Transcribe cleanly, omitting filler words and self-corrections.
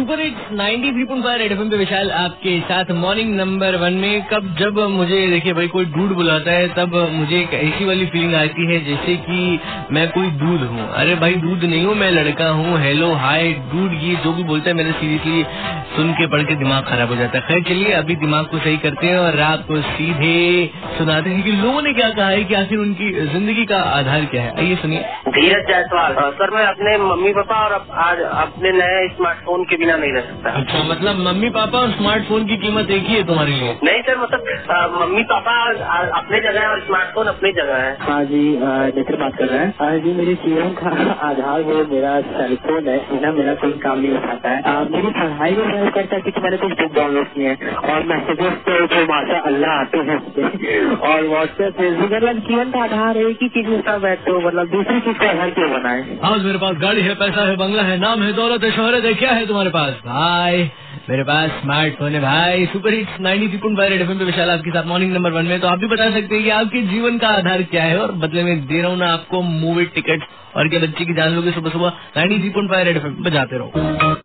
Super hits 93.5 red FM पे विशाल आपके साथ मॉर्निंग नंबर 1 में। जब मुझे देखिए भाई कोई डूड बुलाता है तब मुझे एक ऐसी वाली फीलिंग आती है जैसे कि मैं कोई दूध हूँ। अरे भाई दूध नहीं हूँ, मैं लड़का हूँ। हेलो हाय डूड, ये जो भी बोलता है मेरे सीरियसली सुन के पढ़ के दिमाग खराब हो जाता है। खैर चलिए अभी दिमाग को सही करते हैं और रात को सीधे सुनाते हैं कि लोगों ने क्या कहा है कि आखिर उनकी जिंदगी का आधार क्या है। आइए सुनिए। धीरज जायसवाल। सर मैं अपने मम्मी पापा और आज अपने नए स्मार्टफोन के बिना नहीं रह सकता। अच्छा, मतलब मम्मी पापा और स्मार्टफोन की कीमत एक ही है तुम्हारे लिए? नहीं सर, मतलब मम्मी पापा अपने जगह है और स्मार्टफोन अपनी जगह है। हाँ जी, नेत्र बात कर रहे हैं। हाँ जी, मेरे जीवन का आधार वो मेरा सेलफोन है। बिना मेरा कोई काम नहीं हो पाता है। मेरी पढ़ाई में मैं करता कि मैंने कुछ बुक डाउनलोड किए हैं और मैसेजेस तो माशा अल्लाह आते हैं और व्हाट्सएप फेसबुक। मतलब जीवन का आधार एक ही चीज में सब है, तो मतलब दूसरी चीज का आधार क्यों बनाए? हाँ, मेरे पास गाड़ी है, पैसा है, बंगला है, नाम है, दौलत है, शोहरत है। क्या है तुम्हारे पास? भाई मेरे पास स्मार्टफोन है भाई। सुपर हिट्स 93.5 रेड एफएम पे विशाल आपके साथ मॉर्निंग नंबर 1 में। तो आप भी बता सकते हैं कि आपके जीवन का आधार क्या है और बदले में दे रहा हूँ ना आपको मूवी टिकट। और क्या बच्चे की जान लोगे सुबह सुबह 93.5 रेड एफएम बजाते रहो।